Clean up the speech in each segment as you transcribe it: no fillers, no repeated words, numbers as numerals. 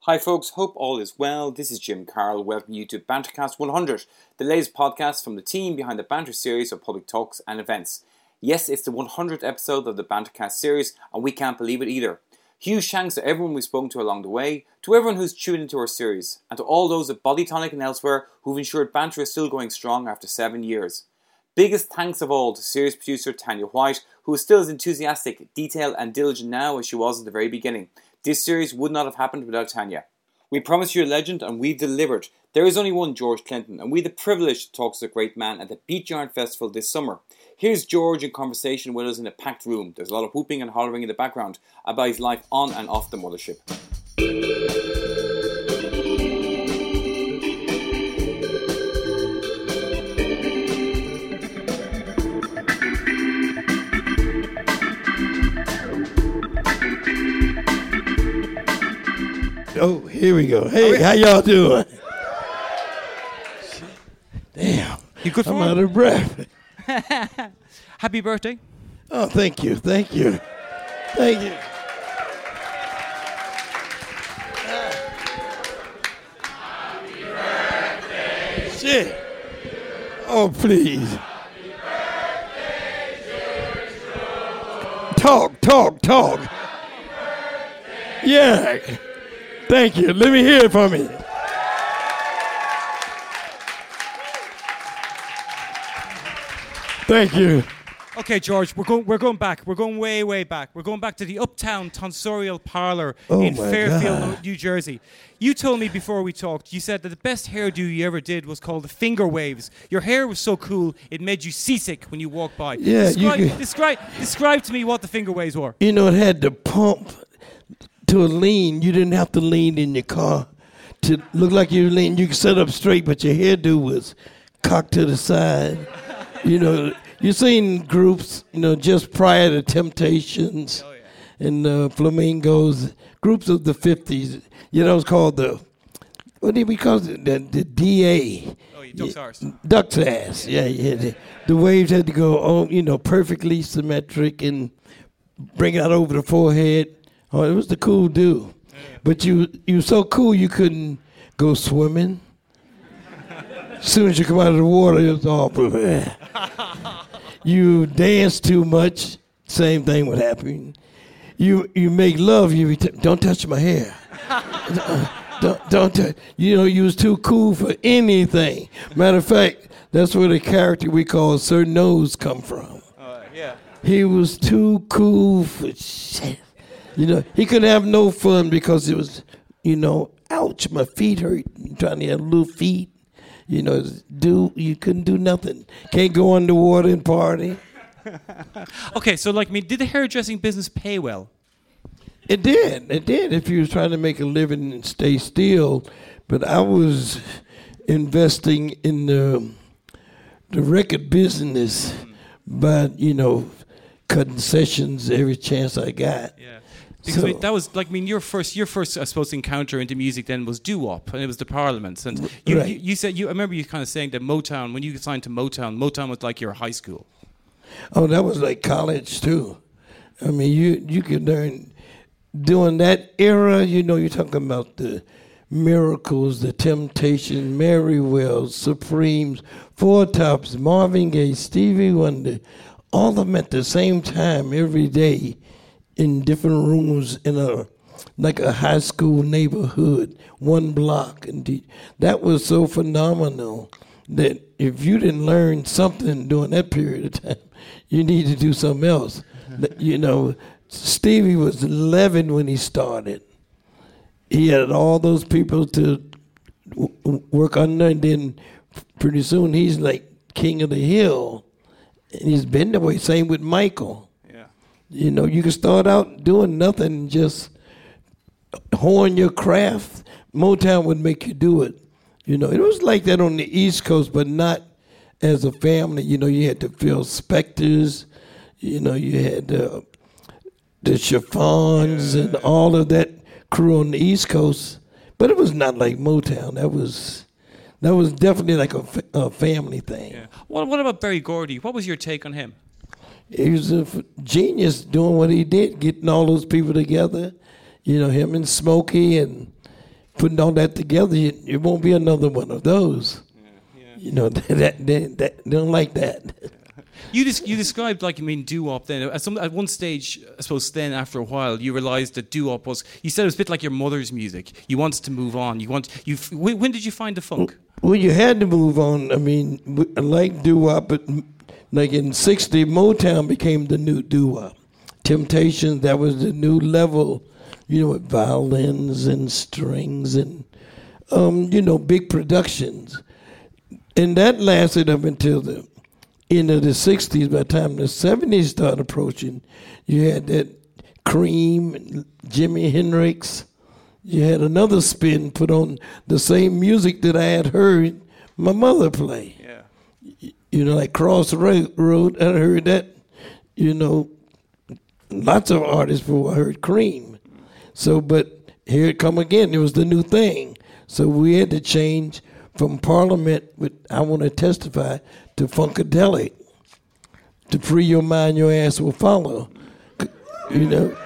Hi folks, hope all is well. This is Jim Carroll welcoming you to Bantercast 100, the latest podcast from the team behind the Banter series of public talks and events. Yes, it's the 100th episode of the Bantercast series and we can't believe it either. Huge thanks to everyone we've spoken to along the way, to everyone who's tuned into our series, and to all those at Bodytonic and elsewhere who've ensured Banter is still going strong after 7 years. Biggest thanks of all to series producer Tanya White, who is still as enthusiastic, detailed and diligent now as she was at the very beginning. This series would not have happened without Tanya. We promised you a legend and we've delivered. There is only one George Clinton and we had the privilege to talk to the great man at the Beat Yarn Festival this summer. Here's George in conversation with us in a packed room. There's a lot of whooping and hollering in the background about his life on and off the mothership. Oh, here we go. Hey, how y'all doing? Damn. You good for I'm out of breath. Happy birthday. Oh, thank you. Thank you. Thank you. Happy birthday. Shit. Oh, please. Happy birthday, talk. Yeah. Thank you. Let me hear it from me. Thank you. Okay, George, we're going back. We're going way back. We're going back to the Uptown Tonsorial Parlor in Fairfield, God. New Jersey. You told me before we talked, you said that the best hairdo you ever did was called the finger waves. Your hair was so cool, it made you seasick when you walked by. Yeah, Describe to me what the finger waves were. You know, it had the pump to a lean. You didn't have to lean in your car to look like you lean. You could sit up straight, but your hairdo was cocked to the side. You know, you seen groups, you know, just prior to Temptations and Flamingos, groups of the 50s. You know, it was called what did we call it? The DA. Oh, Duck's Arse. Duck's Ass, yeah. The waves had to go, perfectly symmetric and bring it out over the forehead. Oh, it was the cool dude. Yeah. But you were so cool you couldn't go swimming. As soon as you come out of the water, it was all You dance too much, same thing would happen. You make love, don't touch my hair. don't touch. You know, you was too cool for anything. Matter of fact, that's where the character we call Sir Nose come from. Yeah. He was too cool for shit. You know, he couldn't have no fun because it was, ouch, my feet hurt. Trying to have little feet. You you couldn't do nothing. Can't go underwater and party. Okay, so did the hairdressing business pay well? It did. If you was trying to make a living and stay still. But I was investing in the record business by, cutting sessions every chance I got. Yeah. Because that was your first I suppose encounter into music then was doo-wop, and it was the Parliaments, and you said I remember you kind of saying that Motown, when you signed to Motown was like your high school. Oh, that was like college too. I mean, you could learn during that era. You're talking about the Miracles, the Temptations, Mary Wells, Supremes, Four Tops, Marvin Gaye, Stevie Wonder, all of them at the same time every day. In different rooms in a high school neighborhood, one block. And that was so phenomenal that if you didn't learn something during that period of time, you need to do something else. Stevie was 11 when he started. He had all those people to work under, and then pretty soon he's like king of the hill. And he's been that way. Same with Michael. You can start out doing nothing, just hone your craft. Motown would make you do it. It was like that on the East Coast, but not as a family. You had the Phil Spectors, you had the Chiffons and all of that crew on the East Coast. But it was not like Motown. That was definitely like a family thing. Yeah. What about Berry Gordy? What was your take on him? He was a genius doing what he did, getting all those people together. Him and Smokey, and putting all that together, it won't be another one of those. You know, they don't like that. You described doo-wop then. At one stage, I suppose then after a while, you realised that doo-wop was, you said it was a bit like your mother's music. You wanted to move on. When did you find the funk? Well, you had to move on. I mean, like doo-wop, but like in '60, Motown became the new doo-wop. Temptations, that was the new level, you know, with violins and strings and, you know, big productions. And that lasted up until the end of the '60s. By the time the '70s started approaching, you had that Cream, and Jimi Hendrix. You had another spin put on the same music that I had heard my mother play. Yeah. You know, like Crossroad, I heard that, you know, lots of artists before I heard Cream. So, but here it come again. It was the new thing. So we had to change from Parliament with I Want to Testify to Funkadelic. To free your mind, your ass will follow. You know,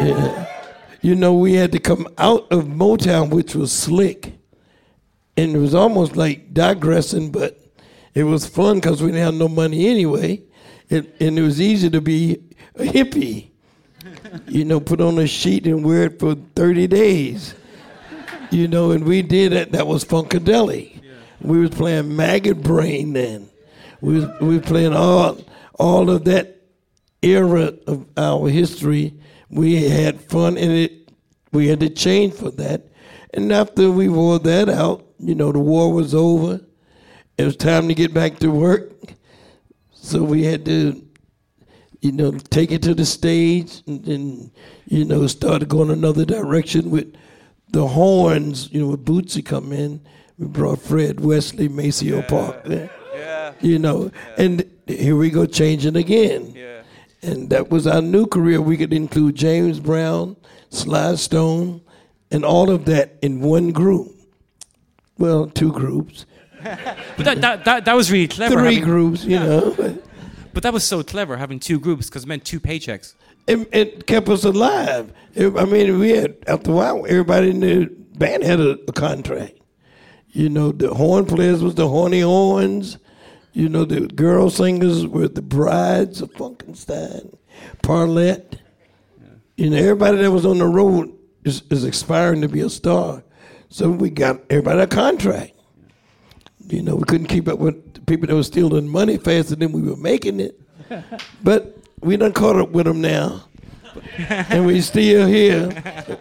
you know, we had to come out of Motown, which was slick. And it was almost like digressing, but it was fun because we didn't have no money anyway. And it was easy to be a hippie. You know, put on a sheet and wear it for 30 days. You know, and we did it. That was Funkadelic. Yeah. We was playing Maggot Brain then. We was playing all of that era of our history. We had fun in it. We had to change for that. And after we wore that out, you know, the war was over. It was time to get back to work. So we had to, you know, take it to the stage and you know, started going another direction with the horns, you know, with Bootsy come in. We brought Fred Wesley, Maceo Park there. Yeah. You know, and here we go changing again. Yeah. And that was our new career. We could include James Brown, Sly Stone, and all of that in one group. Well, two groups. But that was really clever. Three groups, you know. But that was so clever, having two groups, because it meant two paychecks. It kept us alive. I mean, we had, after a while, everybody in the band had a contract. You know, the horn players was the Horny Horns. You know, the girl singers were the Brides of Funkenstein, Parlette. Yeah. You know, everybody that was on the road is aspiring to be a star. So we got everybody a contract. You know, we couldn't keep up with the people that were stealing money faster than we were making it. But we done caught up with them now. And we still here.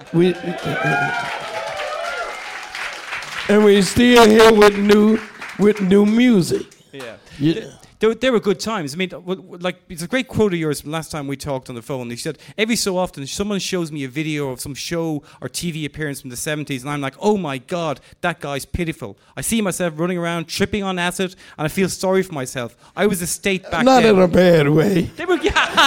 And we still here with new music. Yeah. There were good times. I mean, like, it's a great quote of yours from last time we talked on the phone. You said, every so often someone shows me a video of some show or TV appearance from the 70s, and I'm like, oh my God, that guy's pitiful. I see myself running around, tripping on acid, and I feel sorry for myself. I was a state back Not then. Not in a bad way. They were,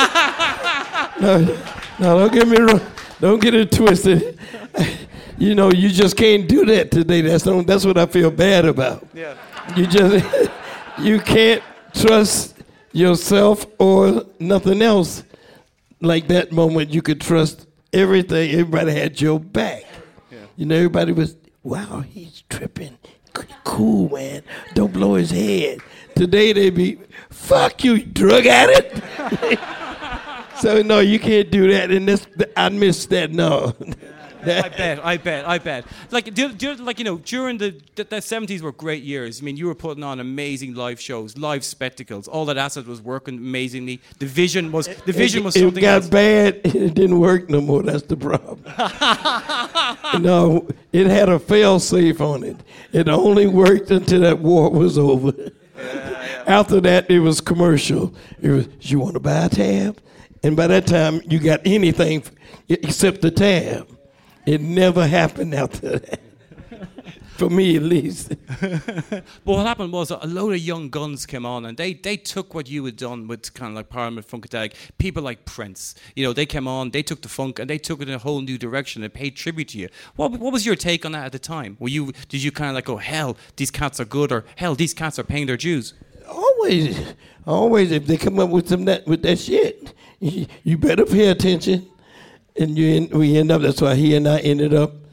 No, don't get me wrong. Don't get it twisted. You know, you just can't do that today. That's what I feel bad about. Yeah. You can't trust yourself or nothing else. Like that moment, you could trust everything. Everybody had your back. Yeah. You know, everybody was, wow, he's tripping. Cool, man. Don't blow his head. Today they be, fuck you, drug addict. So no, you can't do that. And I miss that. No. I bet. Like, you know, during the 70s were great years. I mean, you were putting on amazing live shows, live spectacles. All that acid was working amazingly. The vision was something. It got bad. It didn't work no more. That's the problem. No, it had a fail-safe on it. It only worked until that war was over. Yeah. After that, it was commercial. It was, you want to buy a tab? And by that time, you got anything except the tab. It never happened after that. For me, at least. But what happened was a load of young guns came on, and they took what you had done with kind of like Parliament Funkadelic. People like Prince, you know, they came on, they took the funk, and they took it in a whole new direction and paid tribute to you. What was your take on that at the time? Did you kind of like go, hell, these cats are good, or hell, these cats are paying their dues? Always, if they come up with that shit, you better pay attention. And we end up, that's why he and I ended up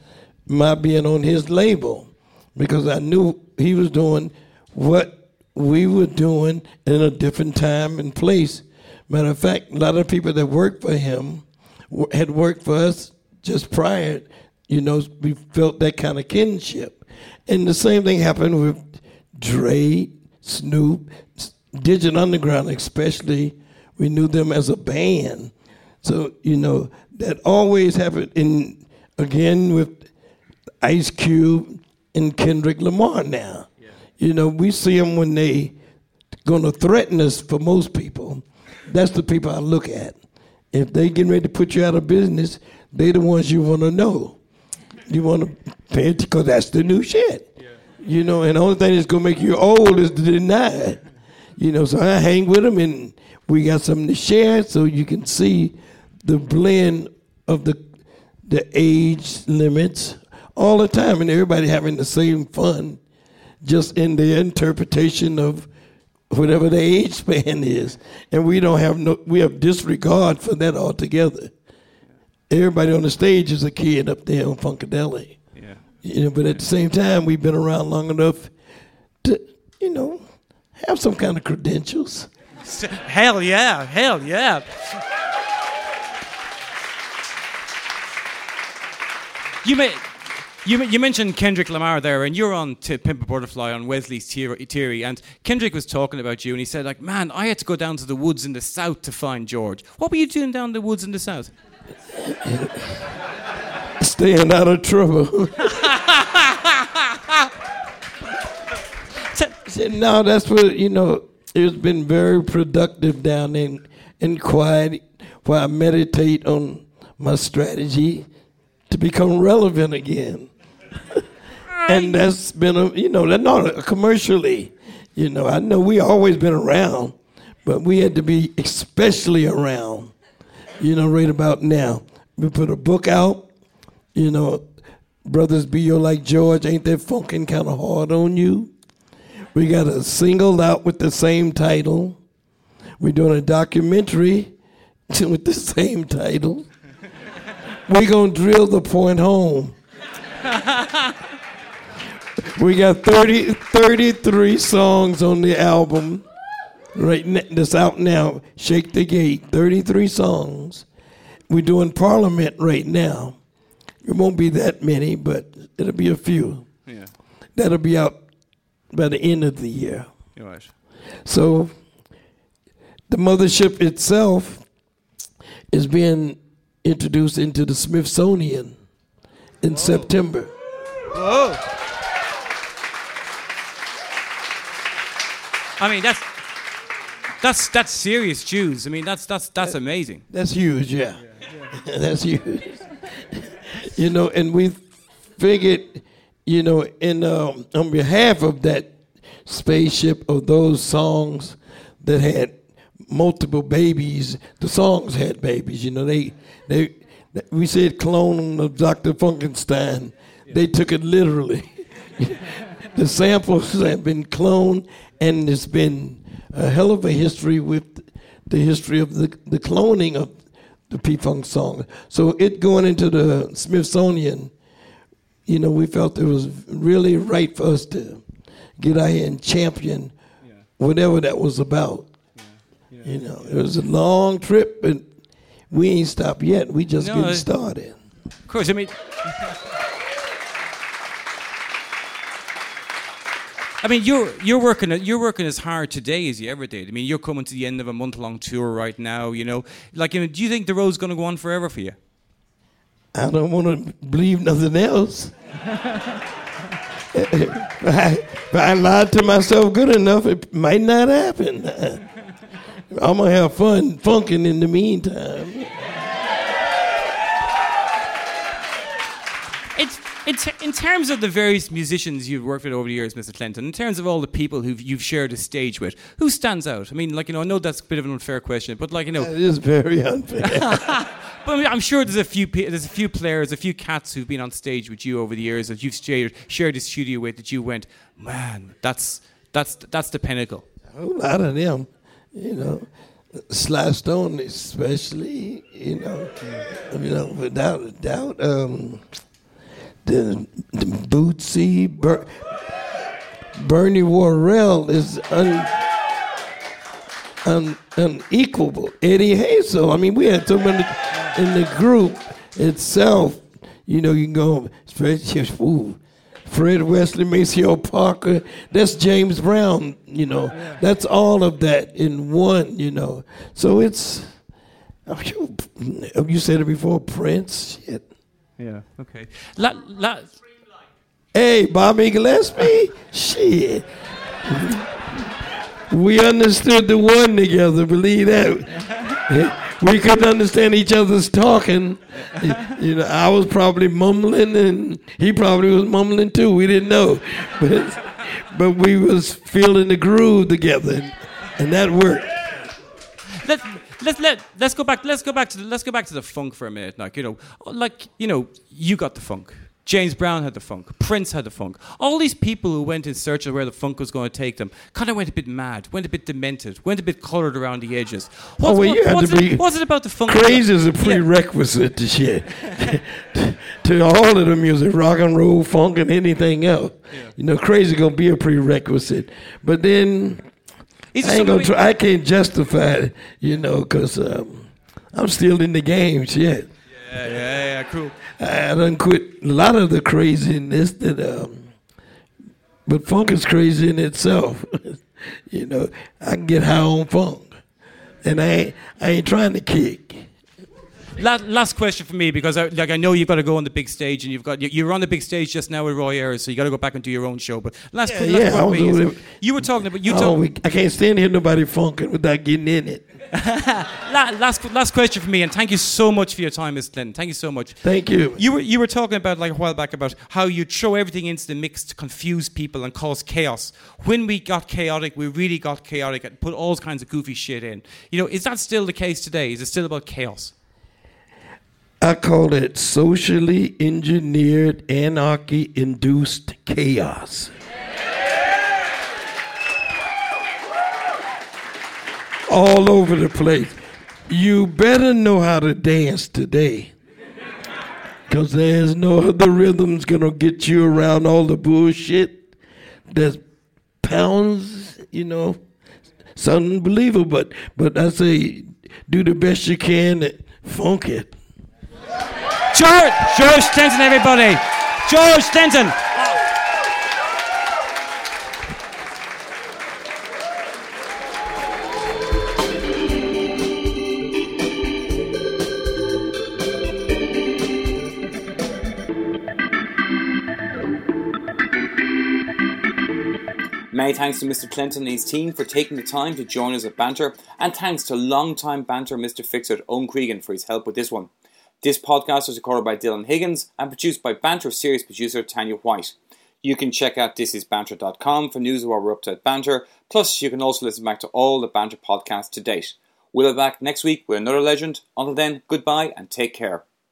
my being on his label because I knew he was doing what we were doing in a different time and place. Matter of fact, a lot of people that worked for him had worked for us just prior. You know, we felt that kind of kinship. And the same thing happened with Dre, Snoop, Digital Underground especially. We knew them as a band. So, you know, that always happened again with Ice Cube and Kendrick Lamar now. Yeah. You know, we see them when they going to threaten us for most people. That's the people I look at. If they getting ready to put you out of business, they the ones you want to know. You want to pay it because that's the new shit. Yeah. You know, and the only thing that's going to make you old is to deny it. You know, so I hang with them and we got something to share so you can see the blend of the age limits all the time and everybody having the same fun just in their interpretation of whatever the age span is. And we have disregard for that altogether. Everybody on the stage is a kid up there on Funkadelic. Yeah. You know, but at the same time, we've been around long enough to, you know, have some kind of credentials. Hell yeah, hell yeah. You mentioned Kendrick Lamar there, and you're on to Pimp a Butterfly on Wesley's Theory, and Kendrick was talking about you, and he said, like, man, I had to go down to the woods in the south to find George. What were you doing down the woods in the south? Staying out of trouble. No, that's what, you know, it's been very productive down in quiet where I meditate on my strategy to become relevant again. And that's been, commercially, you know, I know we always been around, but we had to be especially around, you know, right about now. We put a book out, you know, Brothers Be Your Like George, Ain't That Funkin' Kinda Hard on You? We got a single out with the same title. We're doing a documentary with the same title. We're going to drill the point home. We got 33 songs on the album that's out now, Shake the Gate, 33 songs. We're doing Parliament right now. It won't be that many, but it'll be a few. Yeah. That'll be out by the end of the year. You're right. So the mothership itself is being introduced into the Smithsonian in September. Whoa. I mean, that's serious Jews. I mean, that's amazing. That's huge, yeah. That's huge. You know, and we figured, you know, on behalf of that spaceship of those songs that had multiple babies, the songs had babies. You know, we said clone of Dr. Funkenstein. Yeah. They took it literally. The samples have been cloned, and it's been a hell of a history with the history of the cloning of the P-Funk song. So it going into the Smithsonian, you know, we felt it was really right for us to get out here and champion whatever that was about. Yeah. You know, it was a long trip, but we ain't stopped yet. We just getting started. Of course, I mean... you're working as hard today as you ever did. I mean, you're coming to the end of a month-long tour right now. You know, like, you know, do you think the road's going to go on forever for you? I don't want to believe nothing else. If I lied to myself good enough, it might not happen. I'm gonna have fun funking in the meantime. It's in terms of the various musicians you've worked with over the years, Mr. Clinton, in terms of all the people you've shared a stage with, who stands out? I mean, like, you know, I know that's a bit of an unfair question, but, like, you know... It is very unfair. But I mean, I'm sure there's a few players, a few cats who've been on stage with you over the years that you've shared a studio with that you went, man, that's the pinnacle. A whole lot of them, you know. Sly Stone especially, you know, without a doubt. the Bootsy, Bernie Worrell is unequalable. Eddie Hazel. I mean, we had so many in the group itself. You know, you can go, Fred Wesley, Maceo Parker. That's James Brown. You know, that's all of that in one. You know, so it's. You said it before, Prince. Shit. Yeah. Okay. Hey, Bobby Gillespie. Shit. We understood the one together. Believe that. We couldn't understand each other's talking. You know, I was probably mumbling, and he probably was mumbling too. We didn't know, but we was feeling the groove together, and that worked. Let's go back to the funk for a minute. You got the funk. James Brown had the funk. Prince had the funk. All these people who went in search of where the funk was going to take them kind of went a bit mad, went a bit demented, went a bit coloured around the edges. What's it about the funk? Crazy is a prerequisite to shit. To all of the music, rock and roll, funk, and anything else. Yeah. You know, crazy gonna be a prerequisite. But then I can't justify it, you know, because I'm still in the game, shit. Yeah, cool. I done quit a lot of the craziness but funk is crazy in itself. You know, I can get high on funk, and I ain't trying to kick. Last question for me, because I know you've got to go on the big stage, and you're on the big stage just now with Roy Ayers, so you got to go back and do your own show. But last question for me, you were talking about I can't stand here nobody funking without getting in it. Last question for me, and thank you so much for your time, Ms. Clinton. Thank you so much. Thank you. You were talking about like a while back about how you throw everything into the mix to confuse people and cause chaos. When we got chaotic, we really got chaotic and put all kinds of goofy shit in. You know, is that still the case today? Is it still about chaos? I call it socially engineered, anarchy-induced chaos. All over the place. You better know how to dance today, because there's no other rhythms gonna get you around all the bullshit that pounds, you know. It's unbelievable, but I say do the best you can and funk it. George Stenson, everybody. George Stenson. Many thanks to Mr. Clinton and his team for taking the time to join us at Banter, and thanks to long-time Banter Mr. Fixit, Owen Cregan, for his help with this one. This podcast was recorded by Dylan Higgins and produced by Banter series producer Tanya White. You can check out thisisbanter.com for news of what we're up to at Banter, plus you can also listen back to all the Banter podcasts to date. We'll be back next week with another legend. Until then, goodbye and take care.